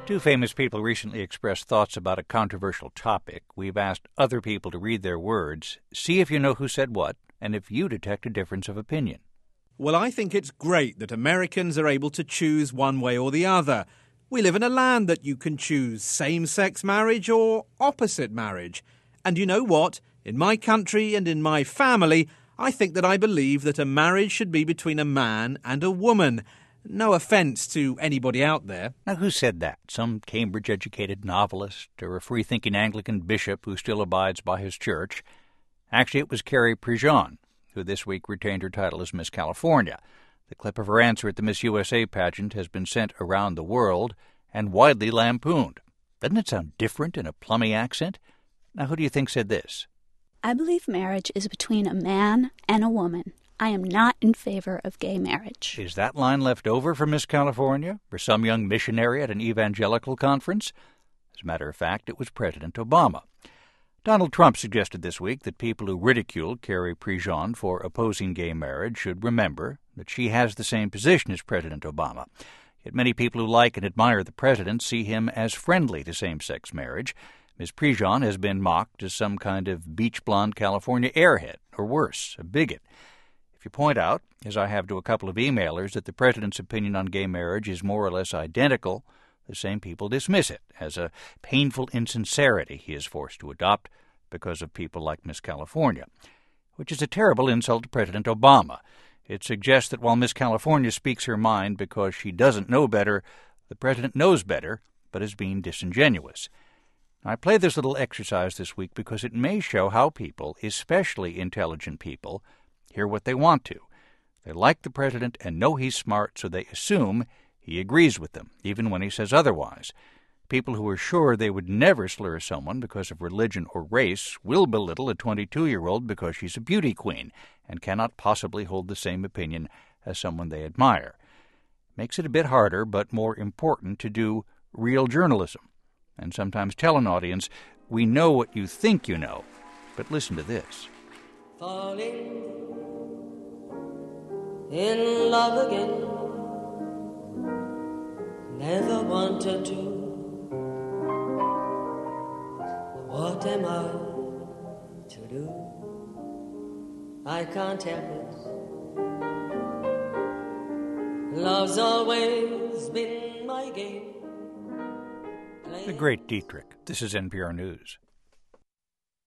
Two famous people recently expressed thoughts about a controversial topic. We've asked other people to read their words, see if you know who said what, and if you detect a difference of opinion. Well, I think it's great that Americans are able to choose one way or the other. We live in a land that you can choose same-sex marriage or opposite marriage. And you know what? In my country and in my family, I think that I believe that a marriage should be between a man and a woman. No offence to anybody out there. Now, who said that? Some Cambridge-educated novelist or a free-thinking Anglican bishop who still abides by his church? Actually, it was Carrie Prejean, who this week retained her title as Miss California. The clip of her answer at the Miss USA pageant has been sent around the world and widely lampooned. Doesn't it sound different in a plummy accent? Now, who do you think said this? I believe marriage is between a man and a woman. I am not in favor of gay marriage. Is that line left over for Miss California, or some young missionary at an evangelical conference? As a matter of fact, it was President Obama. Donald Trump suggested this week that people who ridicule Carrie Prejean for opposing gay marriage should remember that she has the same position as President Obama. Yet many people who like and admire the president see him as friendly to same-sex marriage. Ms. Prejean has been mocked as some kind of beach blonde California airhead, or worse, a bigot. If you point out, as I have to a couple of emailers, that the president's opinion on gay marriage is more or less identical, the same people dismiss it as a painful insincerity he is forced to adopt because of people like Miss California, which is a terrible insult to President Obama. It suggests that while Miss California speaks her mind because she doesn't know better, the president knows better, but is being disingenuous. I play this little exercise this week because it may show how people, especially intelligent people, hear what they want to. They like the president and know he's smart, so they assume he agrees with them, even when he says otherwise. People who are sure they would never slur someone because of religion or race will belittle a 22-year-old because she's a beauty queen and cannot possibly hold the same opinion as someone they admire. Makes it a bit harder, but more important, to do real journalism and sometimes tell an audience, we know what you think you know, but listen to this. Falling in love again, never wanted to. What am I to do? I can't help it. Love's always been my game. The great Dietrich. This is NPR News.